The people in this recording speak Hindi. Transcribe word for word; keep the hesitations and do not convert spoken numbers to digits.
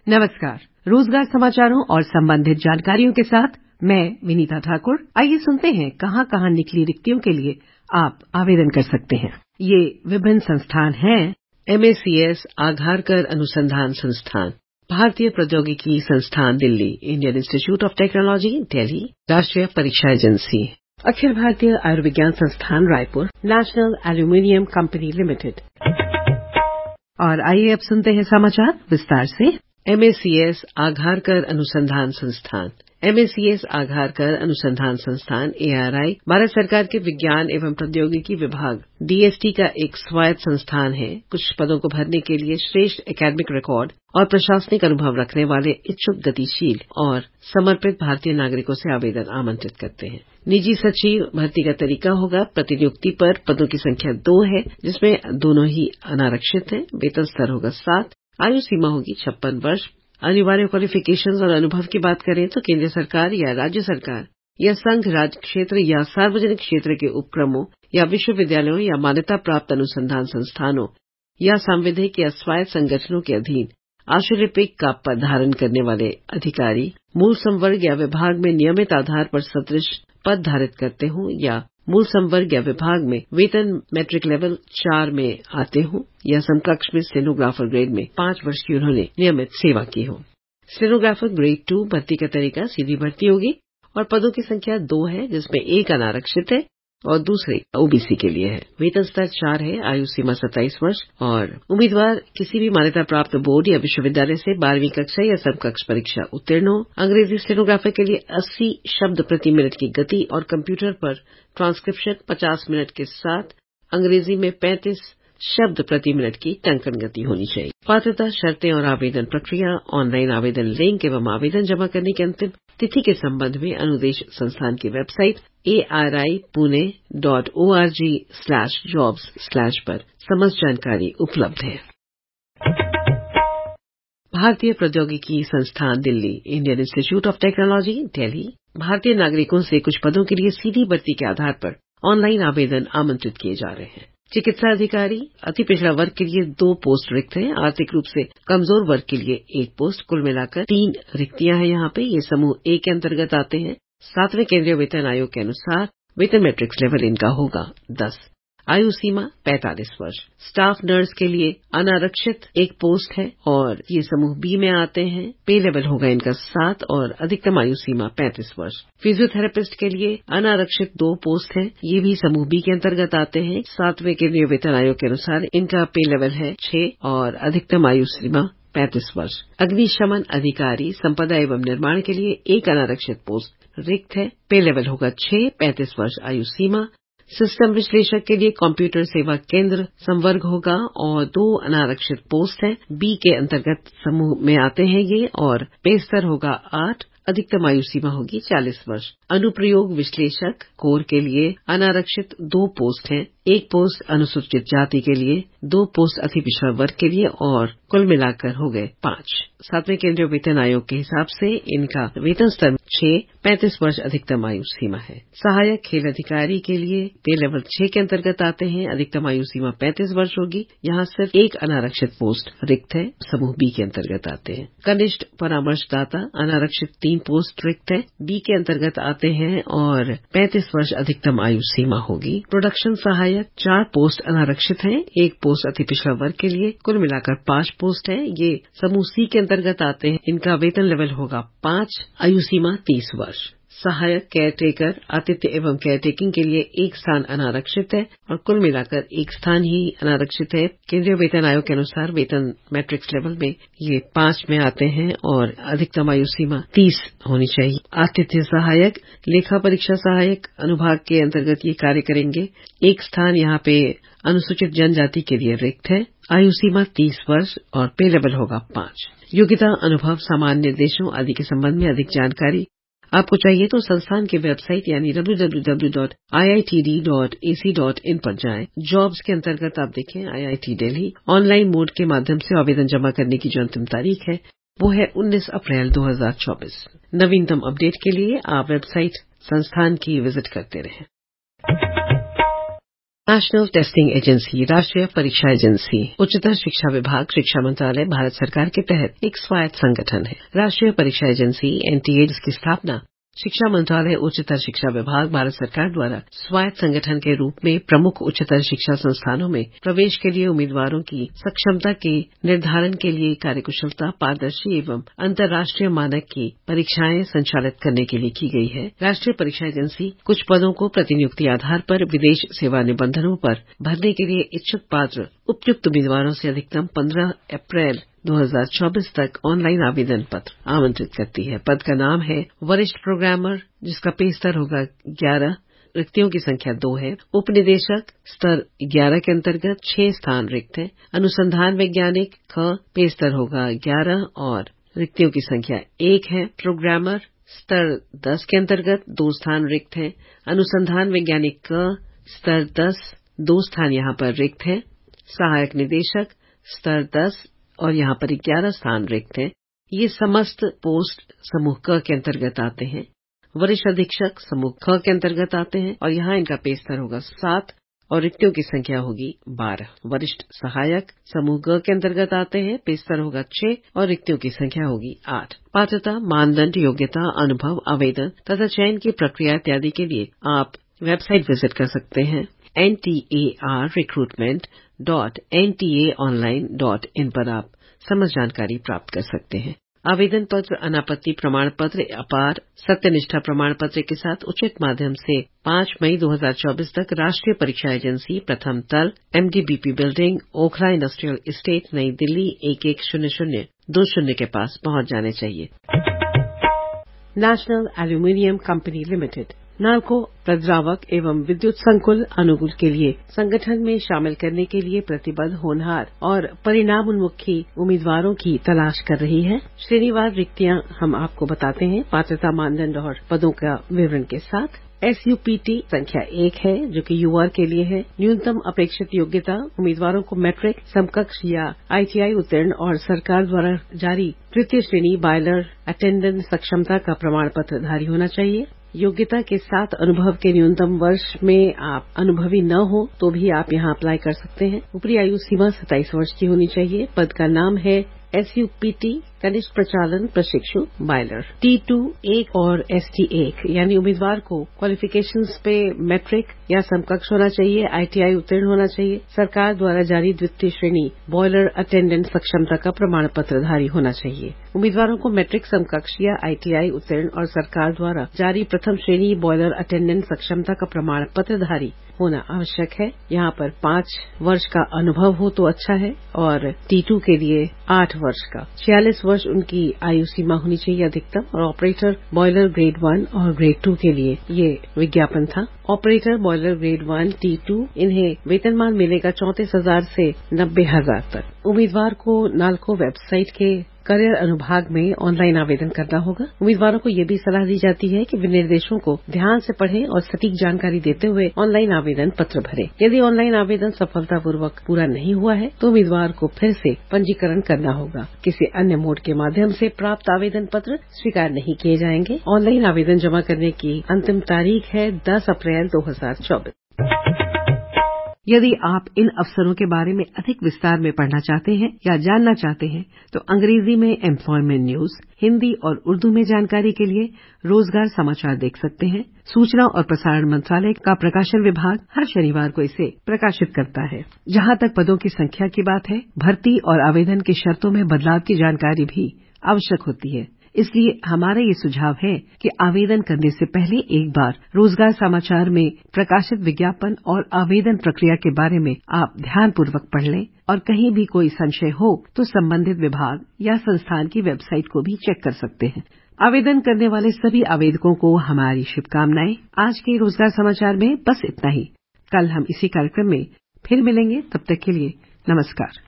नमस्कार। रोजगार समाचारों और संबंधित जानकारियों के साथ मैं विनीता ठाकुर। आइए सुनते हैं कहां कहां निकली रिक्तियों के लिए आप आवेदन कर सकते हैं। ये विभिन्न संस्थान हैं: एमएसीएस आघारकर अनुसंधान संस्थान, भारतीय प्रौद्योगिकी संस्थान Delhi, Indian institute of technology Delhi, राष्ट्रीय परीक्षा एजेंसी, अखिल भारतीय आयुर्विज्ञान संस्थान Raipur, national aluminium company limited. और आइए अब सुनते हैं समाचार विस्तार से। एमएसीएस आघारकर अनुसंधान संस्थान, एमएसीएस आघारकर अनुसंधान संस्थान एआरआई भारत सरकार के विज्ञान एवं प्रौद्योगिकी विभाग डीएसटी का एक स्वायत्त संस्थान है। कुछ पदों को भरने के लिए श्रेष्ठ एकेडमिक रिकॉर्ड और प्रशासनिक अनुभव रखने वाले इच्छुक, गतिशील और समर्पित भारतीय नागरिकों से आवेदन आमंत्रित करते हैं। निजी सचिव भर्ती का तरीका होगा प्रतिनियुक्ति पर। पदों की संख्या दो है, जिसमें दोनों ही अनारक्षित हैं। वेतन स्तर होगा सात। आयु सीमा होगी छप्पन वर्ष। अनिवार्य क्वालिफिकेशंस और अनुभव की बात करें तो केंद्र सरकार या राज्य सरकार या संघ राज्य क्षेत्र या सार्वजनिक क्षेत्र के उपक्रमों या विश्वविद्यालयों या मान्यता प्राप्त अनुसंधान संस्थानों या सांविधिक या स्वायत्त संगठनों के अधीन आशुलिपिक का पद धारण करने वाले अधिकारी मूल संवर्ग या विभाग में नियमित आधार पर सदृश पद धारित करते हों या मूल संवर्ग या विभाग में वेतन मैट्रिक लेवल चार में आते हों या समकक्ष में स्टेनोग्राफर ग्रेड में पांच वर्ष की उन्होंने नियमित सेवा की हो। स्टेनोग्राफर ग्रेड टू भर्ती का तरीका सीधी भर्ती होगी और पदों की संख्या दो है, जिसमें एक अनारक्षित है और दूसरे ओबीसी के लिए है। वेतन स्तर चार है। आयु सीमा सत्ताईस वर्ष और उम्मीदवार किसी भी मान्यता प्राप्त बोर्ड या विश्वविद्यालय से बारहवीं कक्षा या समकक्ष परीक्षा उत्तीर्ण हो। अंग्रेजी स्टेनोग्राफर के लिए अस्सी शब्द प्रति मिनट की गति और कंप्यूटर पर ट्रांसक्रिप्शन पचास मिनट के साथ अंग्रेजी में पैंतीस शब्द प्रति मिनट की टंकन गति होनी चाहिए। पात्रता, शर्तें और आवेदन प्रक्रिया। ऑनलाइन आवेदन लिंक एवं आवेदन जमा करने की अंतिम तिथि के संबंध में अनुदेश संस्थान की website A R I Pune dot O R G slash jobs slash पर समस्त जानकारी उपलब्ध है। भारतीय प्रौद्योगिकी संस्थान Delhi, Indian institute of technology Delhi, भारतीय नागरिकों से कुछ पदों के लिए सीधी भर्ती के आधार पर ऑनलाइन आवेदन आमंत्रित किए जा रहे हैं। चिकित्सा अधिकारी, अति पिछड़ा वर्ग के लिए दो पोस्ट रिक्त हैं। आर्थिक रूप से कमजोर वर्ग के लिए एक पोस्ट। कुल मिलाकर तीन रिक्तियां हैं। यहाँ पे ये समूह ए के अंतर्गत आते हैं। सातवें केंद्रीय वेतन आयोग के अनुसार वेतन मैट्रिक्स लेवल इनका होगा दस। आयु सीमा पैंतालीस वर्ष। स्टाफ नर्स के लिए अनारक्षित एक पोस्ट है और ये समूह बी में आते हैं। पे लेवल होगा इनका सात और अधिकतम आयु सीमा पैंतीस वर्ष। फिजियोथेरेपिस्ट के लिए अनारक्षित दो पोस्ट है। ये भी समूह बी के अंतर्गत आते हैं। सातवें केंद्रीय वेतन आयोग के अनुसार इनका पे लेवल है छह और अधिकतम आयु सीमा पैंतीस वर्ष। अग्निशमन अधिकारी, संपदा एवं निर्माण के लिए एक अनारक्षित पोस्ट रिक्त है। पे लेवल होगा छह, पैंतीस वर्ष आयु सीमा। सिस्टम विश्लेषक के लिए कंप्यूटर सेवा केंद्र संवर्ग होगा और दो अनारक्षित पोस्ट है। बी के अंतर्गत समूह में आते हैं ये और पे स्तर होगा आठ। अधिकतम आयु सीमा होगी चालीस वर्ष। अनुप्रयोग विश्लेषक कोर के लिए अनारक्षित दो पोस्ट हैं। एक पोस्ट अनुसूचित जाति के लिए, दो पोस्ट अति पिछड़ा वर्ग के लिए और कुल मिलाकर हो गए पांच। सातवें केंद्रीय वेतन आयोग के हिसाब से इनका वेतन स्तर छह, पैंतीस वर्ष अधिकतम आयु सीमा है। सहायक खेल अधिकारी के लिए पे लेवल छह के अंतर्गत आते हैं। अधिकतम आयु सीमा पैंतीस वर्ष होगी। यहाँ सिर्फ एक अनारक्षित पोस्ट रिक्त है। समूह बी के अंतर्गत आते हैं। कनिष्ठ परामर्शदाता अनारक्षित तीन पोस्ट रिक्त है। बी के अंतर्गत आते हैं और पैंतीस वर्ष अधिकतम आयु सीमा होगी। प्रोडक्शन सहायक चार पोस्ट अनारक्षित हैं। एक पोस्ट अति पिछड़ा वर्ग के लिए। कुल मिलाकर पांच पोस्ट है। ये समूह सी के अंतर्गत आते हैं। इनका वेतन लेवल होगा पांच। आयु सीमा तीस वर्ष। सहायक केयर टेकर आतिथ्य एवं केयर टेकिंग के लिए एक स्थान अनारक्षित है और कुल मिलाकर एक स्थान ही अनारक्षित है। केंद्रीय वेतन आयोग के अनुसार वेतन मैट्रिक्स लेवल में ये पांच में आते हैं और अधिकतम आयु सीमा तीस होनी चाहिए। आतिथ्य सहायक, लेखा परीक्षा सहायक अनुभाग के अंतर्गत ये कार्य करेंगे। एक स्थान यहाँ पे अनुसूचित जनजाति के लिए रिक्त है। आयु सीमा तीस वर्ष और पे लेवल होगा पांच। योग्यता, अनुभव, सामान्य निर्देशों आदि के संबंध में अधिक जानकारी आपको चाहिए तो संस्थान की वेबसाइट यानी W W W dot I I T D dot A C dot in पर जाएं। जॉब्स के अंतर्गत आप देखें आईआईटी दिल्ली। ऑनलाइन मोड के माध्यम से आवेदन जमा करने की जो अंतिम तारीख है वो है उन्नीस अप्रैल दो हज़ार चौबीस। नवीनतम अपडेट के लिए आप वेबसाइट संस्थान की विजिट करते रहें। नेशनल टेस्टिंग एजेंसी, राष्ट्रीय परीक्षा एजेंसी, उच्चतर शिक्षा विभाग, शिक्षा मंत्रालय भारत सरकार के तहत एक स्वायत्त संगठन है। राष्ट्रीय परीक्षा एजेंसी एनटीए, जिसकी स्थापना शिक्षा मंत्रालय, उच्चतर शिक्षा विभाग भारत सरकार द्वारा स्वायत्त संगठन के रूप में प्रमुख उच्चतर शिक्षा संस्थानों में प्रवेश के लिए उम्मीदवारों की सक्षमता के निर्धारण के लिए कार्यकुशलता, पारदर्शी एवं अंतर्राष्ट्रीय मानक की परीक्षाएं संचालित करने के लिए की गई है। राष्ट्रीय परीक्षा एजेंसी कुछ पदों को प्रतिनियुक्ति आधार पर विदेश सेवा निबंधनों पर भरने के लिए इच्छुक पात्र उपयुक्त उम्मीदवारों से अधिकतम पंद्रह अप्रैल दो हज़ार चौबीस तक ऑनलाइन आवेदन पत्र आमंत्रित करती है। पद का नाम है वरिष्ठ प्रोग्रामर, जिसका पे स्तर होगा ग्यारह, रिक्तियों की संख्या दो है। उप निदेशक स्तर ग्यारह के अंतर्गत छह स्थान रिक्त हैं। अनुसंधान वैज्ञानिक ख, पे स्तर होगा ग्यारह और रिक्तियों की संख्या एक है। प्रोग्रामर स्तर दस के अंतर्गत दो स्थान रिक्त हैं। अनुसंधान वैज्ञानिक क स्तर दस, दो स्थान यहां पर रिक्त हैं। सहायक निदेशक स्तर दस और यहां पर ग्यारह स्थान रिक्त हैं। ये समस्त पोस्ट समूह क के अंतर्गत आते हैं। वरिष्ठ अधीक्षक समूह ख के अंतर्गत आते हैं और यहां इनका पे स्तर होगा सात और रिक्तियों की संख्या होगी बारह। वरिष्ठ सहायक समूह ग के अंतर्गत आते हैं, पे स्तर होगा छह और रिक्तियों की संख्या होगी आठ। पात्रता, मानदंड, योग्यता, अनुभव, आवेदन तथा चयन की प्रक्रिया इत्यादि के लिए आप वेबसाइट विजिट कर सकते हैं N T A R recruitment dot N T A online dot in पर आप समस्त जानकारी प्राप्त कर सकते हैं। आवेदन पत्र, अनापत्ति प्रमाण पत्र, अपार सत्यनिष्ठा प्रमाण पत्र के साथ उचित माध्यम से पांच मई दो हज़ार चौबीस तक राष्ट्रीय परीक्षा एजेंसी, प्रथम तल, M D B P building, Okhla industrial estate, नई दिल्ली एक एक शून्य शून्य दो शून्य के पास पहुंच जाने चाहिए। National aluminium company limited Nalco प्रद्रावक एवं विद्युत संकुल अनुकूल के लिए संगठन में शामिल करने के लिए प्रतिबद्ध, होनहार और परिणाम उन्मुखी उम्मीदवारों की तलाश कर रही है। श्रेणीवार रिक्तियां हम आपको बताते हैं पात्रता, मानदंड और पदों का विवरण के साथ। एस यू पी टी संख्या एक है, जो कि यूआर के लिए है। न्यूनतम अपेक्षित योग्यता उम्मीदवारों को मैट्रिक, समकक्ष या आई टी आई उत्तीर्ण और सरकार द्वारा जारी तृतीय श्रेणी बॉयलर अटेंडेंट सक्षमता का प्रमाण पत्र धारी होना चाहिए। योग्यता के साथ अनुभव के न्यूनतम वर्ष में आप अनुभवी न हो तो भी आप यहां अप्लाई कर सकते हैं। ऊपरी आयु सीमा सत्ताईस वर्ष की होनी चाहिए। पद का नाम है एस यू पी टी कनिष्ठ प्रचालन प्रशिक्षु बॉयलर। टी टू एक और एस टी एक यानी उम्मीदवार को क्वालिफिकेशंस पे मैट्रिक या समकक्ष होना चाहिए, आई टी आई उत्तीर्ण होना चाहिए, सरकार द्वारा जारी द्वितीय श्रेणी बॉयलर अटेंडेंट सक्षमता का प्रमाण पत्र धारी होना चाहिए। उम्मीदवारों को मैट्रिक, समकक्ष या आई टी आई उत्तीर्ण और सरकार द्वारा जारी प्रथम श्रेणी बॉयलर अटेंडेंट सक्षमता का प्रमाण पत्र धारी होना आवश्यक है। यहाँ पर पांच वर्ष का अनुभव हो तो अच्छा है और टी टू के लिए आठ वर्ष का। छियालीस वर्ष उनकी आयु सीमा होनी चाहिए अधिकतम। और ऑपरेटर बॉयलर ग्रेड वन और ग्रेड टू के लिए ये विज्ञापन था। ऑपरेटर बॉयलर ग्रेड वन टी टू इन्हें वेतनमान मिलेगा चौंतीस हजार से नब्बे हजार तक। उम्मीदवार को नालको वेबसाइट के करियर अनुभाग में ऑनलाइन आवेदन करना होगा। उम्मीदवारों को ये भी सलाह दी जाती है कि वे निर्देशों को ध्यान से पढ़ें और सटीक जानकारी देते हुए ऑनलाइन आवेदन पत्र भरें। यदि ऑनलाइन आवेदन सफलतापूर्वक पूरा नहीं हुआ है तो उम्मीदवार को फिर से पंजीकरण करना होगा। किसी अन्य मोड के माध्यम से प्राप्त आवेदन पत्र स्वीकार नहीं किए जाएंगे। ऑनलाइन आवेदन जमा करने की अंतिम तारीख है दस अप्रैल दो हजार चौबीस। यदि आप इन अवसरों के बारे में अधिक विस्तार में पढ़ना चाहते हैं या जानना चाहते हैं तो अंग्रेजी में एम्प्लॉयमेंट न्यूज, हिंदी और उर्दू में जानकारी के लिए रोजगार समाचार देख सकते हैं। सूचना और प्रसारण मंत्रालय का प्रकाशन विभाग हर शनिवार को इसे प्रकाशित करता है। जहां तक पदों की संख्या की बात है, भर्ती और आवेदन की शर्तों में बदलाव की जानकारी भी आवश्यक होती है। इसलिए हमारा ये सुझाव है कि आवेदन करने से पहले एक बार रोजगार समाचार में प्रकाशित विज्ञापन और आवेदन प्रक्रिया के बारे में आप ध्यानपूर्वक पढ़ लें और कहीं भी कोई संशय हो तो संबंधित विभाग या संस्थान की वेबसाइट को भी चेक कर सकते हैं। आवेदन करने वाले सभी आवेदकों को हमारी शुभकामनाएं। आज के रोजगार समाचार में बस इतना ही। कल हम इसी कार्यक्रम में फिर मिलेंगे। तब तक के लिए नमस्कार।